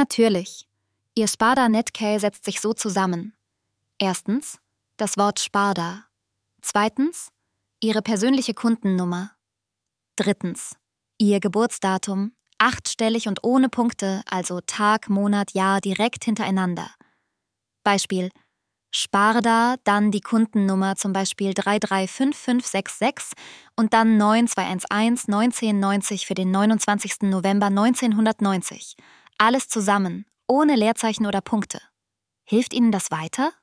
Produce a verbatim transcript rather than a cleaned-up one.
Natürlich. Ihr Sparda-Netcall setzt sich so zusammen. Erstens das Wort Sparda. Zweitens Ihre persönliche Kundennummer. Drittens Ihr Geburtsdatum, achtstellig und ohne Punkte, also Tag, Monat, Jahr direkt hintereinander. Beispiel Sparda, dann die Kundennummer, zum Beispiel drei drei fünf fünf sechs sechs und dann neun zwei eins eins neunzehn neunzig für den neunundzwanzigsten November neunzehnhundertneunzig. Alles zusammen, ohne Leerzeichen oder Punkte. Hilft Ihnen das weiter?